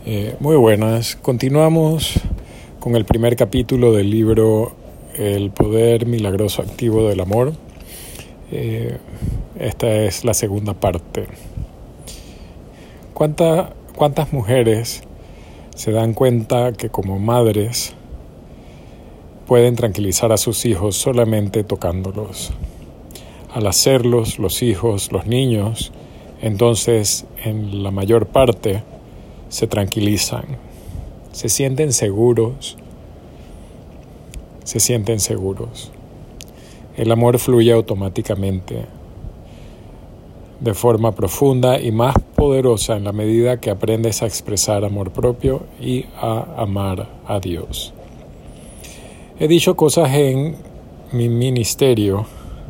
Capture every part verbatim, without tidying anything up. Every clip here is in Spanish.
Eh, muy buenas. Continuamos con el primer capítulo del libro El poder milagroso activo del amor. Eh, esta es la segunda parte. ¿Cuánta, ¿Cuántas mujeres se dan cuenta que como madres pueden tranquilizar a sus hijos solamente tocándolos? Al hacerlos, los hijos, los niños, entonces en la mayor parte se tranquilizan, se sienten seguros, se sienten seguros. El amor fluye automáticamente, de forma profunda y más poderosa en la medida que aprendes a expresar amor propio y a amar a Dios. He dicho cosas en mi ministerio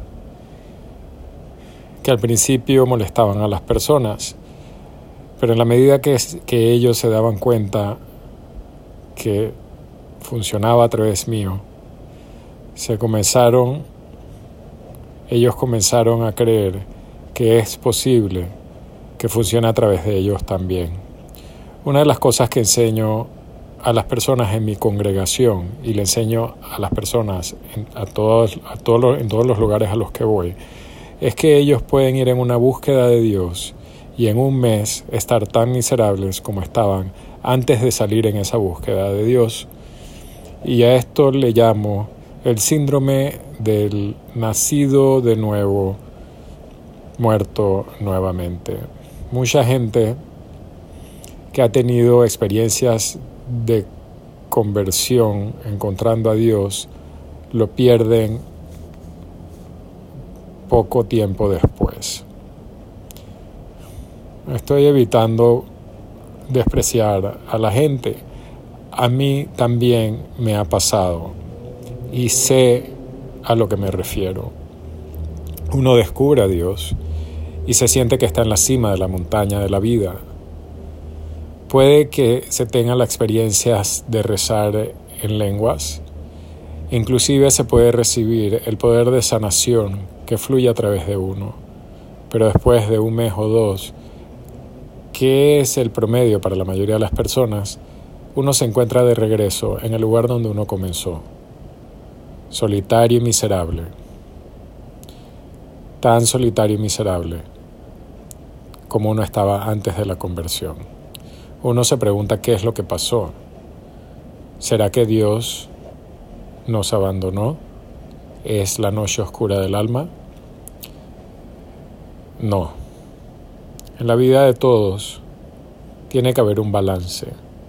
que al principio molestaban a las personas, pero en la medida que, que ellos se daban cuenta que funcionaba a través mío, se comenzaron, ellos comenzaron a creer que es posible que funcione a través de ellos también. Una de las cosas que enseño a las personas en mi congregación y le enseño a las personas en, a todos, a todos los, en todos los lugares a los que voy, es que ellos pueden ir en una búsqueda de Dios y en un mes estar tan miserables como estaban antes de salir en esa búsqueda de Dios. Y a esto le llamo el síndrome del nacido de nuevo, muerto nuevamente. Mucha gente que ha tenido experiencias de conversión encontrando a Dios lo pierden poco tiempo después. Estoy evitando despreciar a la gente. A mí también me ha pasado y sé a lo que me refiero. Uno descubre a Dios y se siente que está en la cima de la montaña de la vida. Puede que se tenga la experiencia de rezar en lenguas. Inclusive se puede recibir el poder de sanación que fluye a través de uno. Pero después de un mes o dos, que es el promedio para la mayoría de las personas, uno se encuentra de regreso en el lugar donde uno comenzó, solitario y miserable, tan solitario y miserable como uno estaba antes de la conversión. Uno se pregunta qué es lo que pasó. ¿Será que Dios nos abandonó? ¿Es la noche oscura del alma? No. En la vida de todos tiene que haber un balance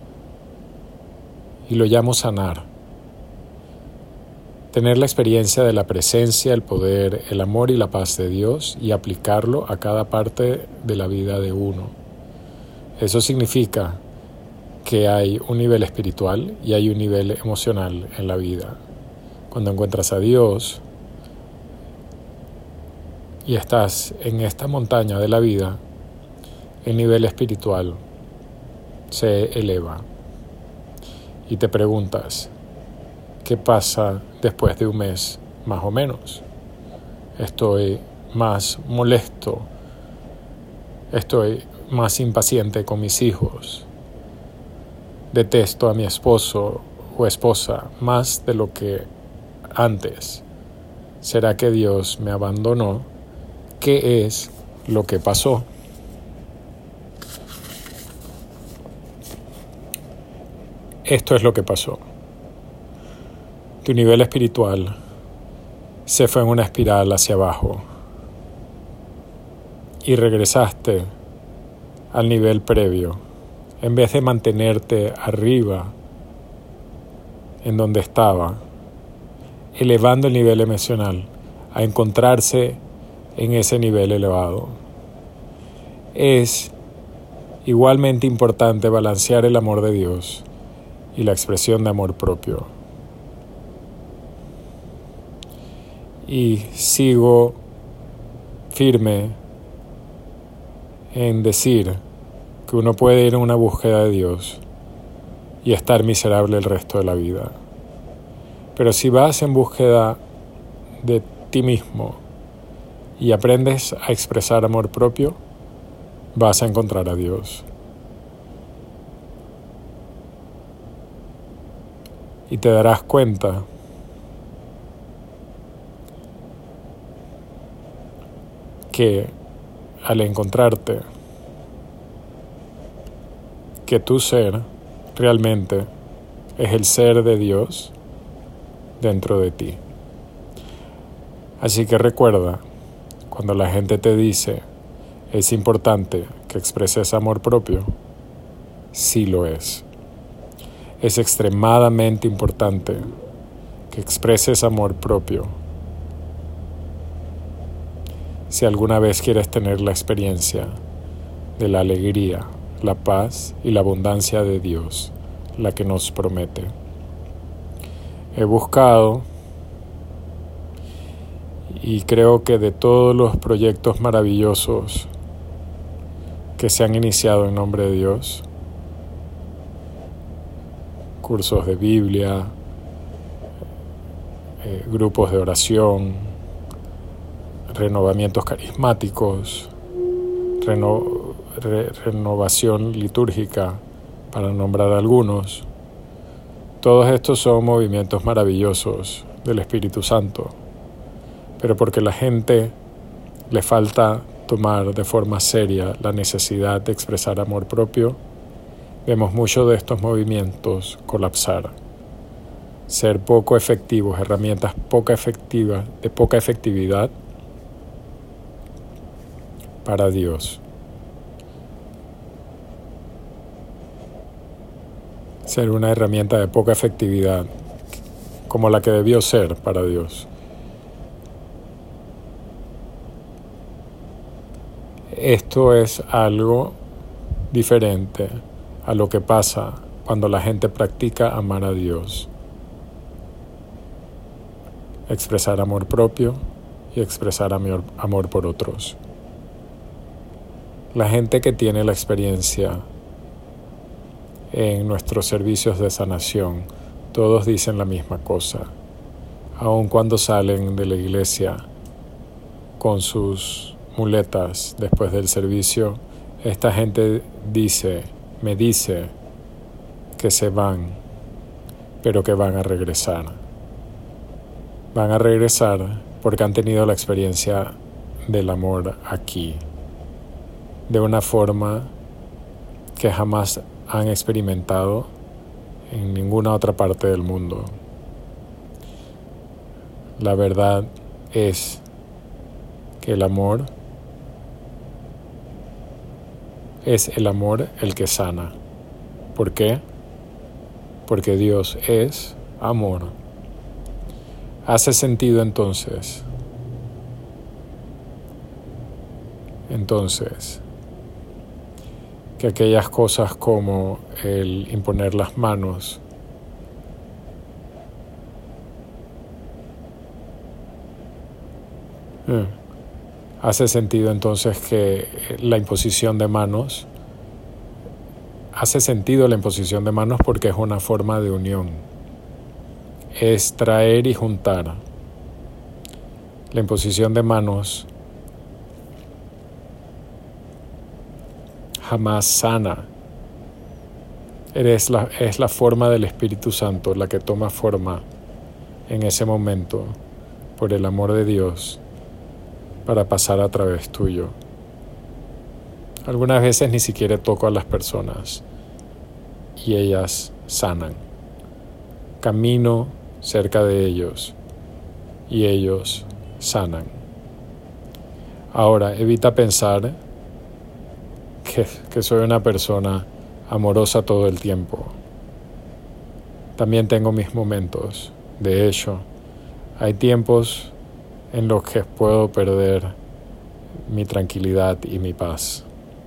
y lo llamo sanar. Tener la experiencia de la presencia, el poder, el amor y la paz de Dios y aplicarlo a cada parte de la vida de uno. Eso significa que hay un nivel espiritual y hay un nivel emocional en la vida. Cuando encuentras a Dios y estás en esta montaña de la vida, el nivel espiritual se eleva y te preguntas, ¿qué pasa después de un mes más o menos? Estoy más molesto, estoy más impaciente con mis hijos, detesto a mi esposo o esposa más de lo que antes. ¿Será que Dios me abandonó? ¿Qué es lo que pasó? Esto es lo que pasó. Tu nivel espiritual se fue en una espiral hacia abajo y regresaste al nivel previo. En vez de mantenerte arriba, en donde estaba, elevando el nivel emocional, a encontrarse en ese nivel elevado. Es igualmente importante balancear el amor de Dios y la expresión de amor propio. Y sigo firme en decir que uno puede ir en una búsqueda de Dios y estar miserable el resto de la vida. Pero si vas en búsqueda de ti mismo y aprendes a expresar amor propio, vas a encontrar a Dios. Y te darás cuenta que al encontrarte que tu ser realmente es el ser de Dios dentro de ti. Así que recuerda, cuando la gente te dice es importante que expreses amor propio, sí lo es. Es extremadamente importante que expreses amor propio si alguna vez quieres tener la experiencia de la alegría, la paz y la abundancia de Dios, la que nos promete. He buscado y creo que de todos los proyectos maravillosos que se han iniciado en nombre de Dios, cursos de Biblia, eh, grupos de oración, renovamientos carismáticos, reno, re, renovación litúrgica, para nombrar algunos. Todos estos son movimientos maravillosos del Espíritu Santo, pero porque la gente le falta tomar de forma seria la necesidad de expresar amor propio, vemos muchos de estos movimientos colapsar, ser poco efectivos, herramientas poco efectivas, de poca efectividad para Dios. Ser una herramienta de poca efectividad, como la que debió ser para Dios. Esto es algo diferente a lo que pasa cuando la gente practica amar a Dios. Expresar amor propio y expresar amor, amor por otros. La gente que tiene la experiencia en nuestros servicios de sanación, todos dicen la misma cosa, aun cuando salen de la iglesia con sus muletas después del servicio. Esta gente dice, me dice que se van, pero que van a regresar. Van a regresar porque han tenido la experiencia del amor aquí, de una forma que jamás han experimentado en ninguna otra parte del mundo. La verdad es que el amor es el amor el que sana. ¿Por qué? Porque Dios es amor. ¿Hace sentido entonces? Entonces, que aquellas cosas como el imponer las manos, eh, hace sentido entonces que la imposición de manos, hace sentido la imposición de manos porque es una forma de unión, es traer y juntar. La imposición de manos jamás sana. Eres la, es la forma del Espíritu Santo la que toma forma en ese momento por el amor de Dios para pasar a través tuyo. Algunas veces ni siquiera toco a las personas y ellas sanan. Camino cerca de ellos y ellos sanan. Ahora, evita pensar que, que soy una persona amorosa todo el tiempo. También tengo mis momentos. De hecho, hay tiempos en los que puedo perder mi tranquilidad y mi paz.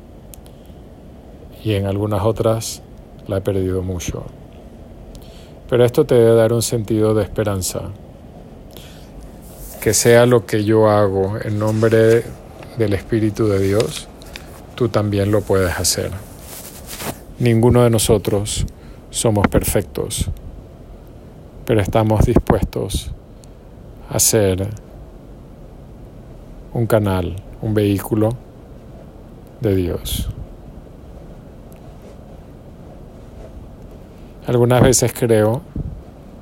Y en algunas otras la he perdido mucho. Pero esto te debe dar un sentido de esperanza. Que sea lo que yo hago en nombre del Espíritu de Dios, tú también lo puedes hacer. Ninguno de nosotros somos perfectos, pero estamos dispuestos a ser un canal, un vehículo de Dios. Algunas veces creo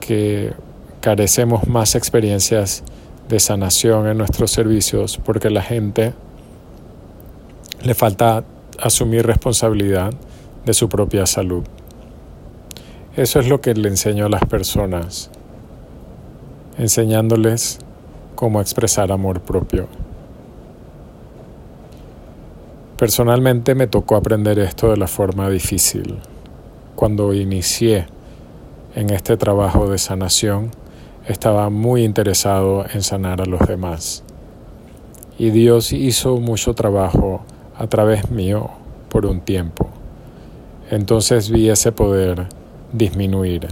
que carecemos más experiencias de sanación en nuestros servicios porque la gente le falta asumir responsabilidad de su propia salud. Eso es lo que le enseño a las personas, enseñándoles cómo expresar amor propio. Personalmente me tocó aprender esto de la forma difícil. Cuando inicié en este trabajo de sanación, estaba muy interesado en sanar a los demás. Y Dios hizo mucho trabajo a través mío por un tiempo. Entonces vi ese poder disminuir.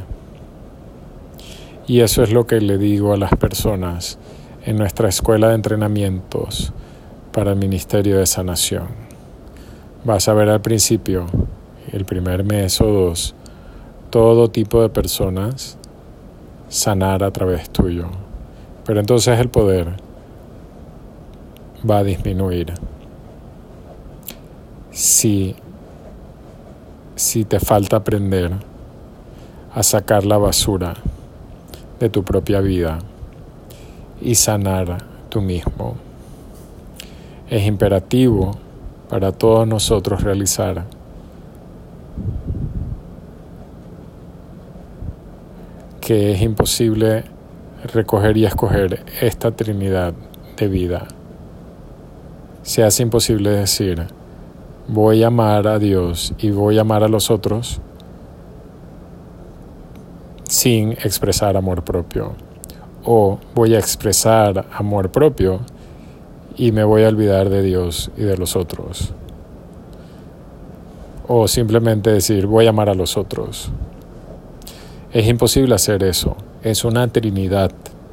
Y eso es lo que le digo a las personas en nuestra escuela de entrenamientos para el Ministerio de Sanación. Vas a ver al principio, el primer mes o dos, todo tipo de personas sanar a través tuyo. Pero entonces el poder va a disminuir. Si, si te falta aprender a sacar la basura de tu propia vida y sanar tú mismo, es imperativo para todos nosotros realizar que es imposible recoger y escoger esta trinidad de vida. Se hace imposible decir, voy a amar a Dios y voy a amar a los otros sin expresar amor propio. O voy a expresar amor propio y me voy a olvidar de Dios y de los otros. O simplemente decir, voy a amar a los otros. Es imposible hacer eso. Es una trinidad.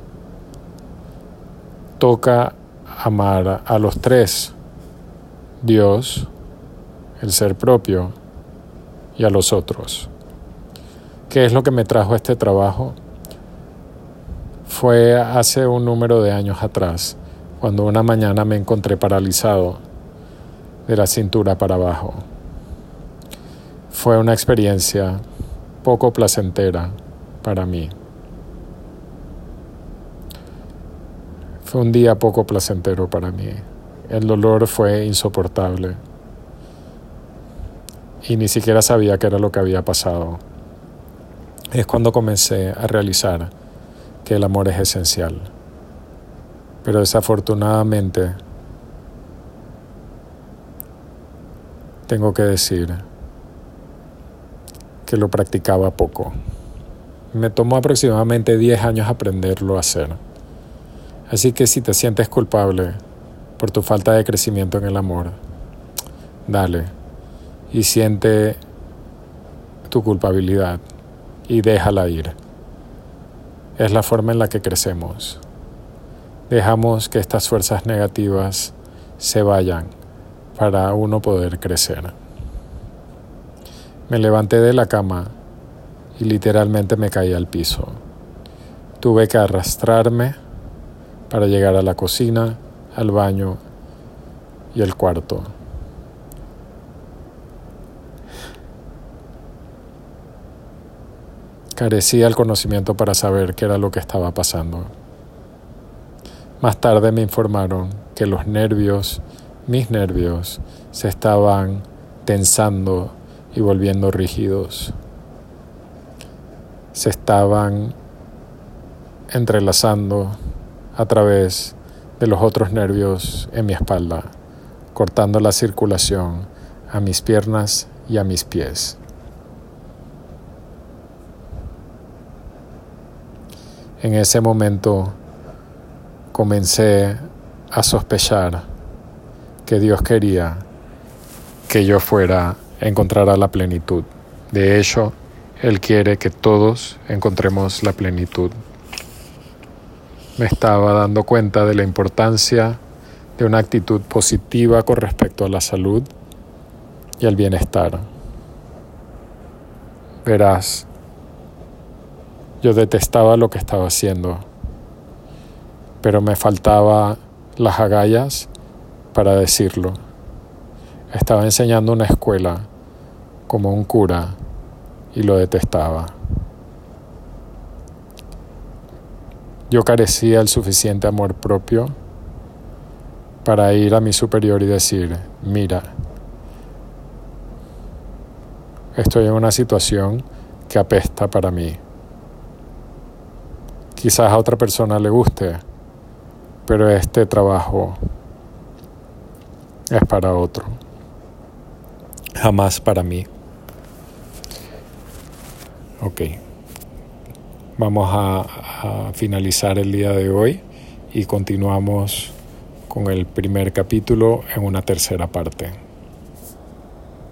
Toca amar a los tres: Dios, el ser propio y a los otros. ¿Qué es lo que me trajo a este trabajo? Fue hace un número de años atrás, cuando una mañana me encontré paralizado de la cintura para abajo. Fue una experiencia poco placentera para mí. Fue un día poco placentero para mí. El dolor fue insoportable y ni siquiera sabía qué era lo que había pasado. Es cuando comencé a realizar que el amor es esencial. Pero desafortunadamente tengo que decir que lo practicaba poco. Me tomó aproximadamente diez años aprenderlo a hacer. Así que si te sientes culpable por tu falta de crecimiento en el amor, dale y siente tu culpabilidad y déjala ir. Es la forma en la que crecemos. Dejamos que estas fuerzas negativas se vayan para uno poder crecer. Me levanté de la cama y literalmente me caí al piso. Tuve que arrastrarme para llegar a la cocina, al baño y al cuarto. Carecía el conocimiento para saber qué era lo que estaba pasando. Más tarde me informaron que los nervios, mis nervios, se estaban tensando y volviendo rígidos. Se estaban entrelazando a través de los otros nervios en mi espalda, cortando la circulación a mis piernas y a mis pies. En ese momento comencé a sospechar que Dios quería que yo fuera a encontrar la plenitud. De hecho, Él quiere que todos encontremos la plenitud. Me estaba dando cuenta de la importancia de una actitud positiva con respecto a la salud y al bienestar. Verás, yo detestaba lo que estaba haciendo, pero me faltaba las agallas para decirlo. Estaba enseñando una escuela como un cura y lo detestaba. yo carecía el suficiente amor propio para ir a mi superior y decir, mira, estoy en una situación que apesta para mí. Quizás a otra persona le guste, pero este trabajo es para otro, jamás para mí. Ok, vamos a, a finalizar el día de hoy y continuamos con el primer capítulo en una tercera parte.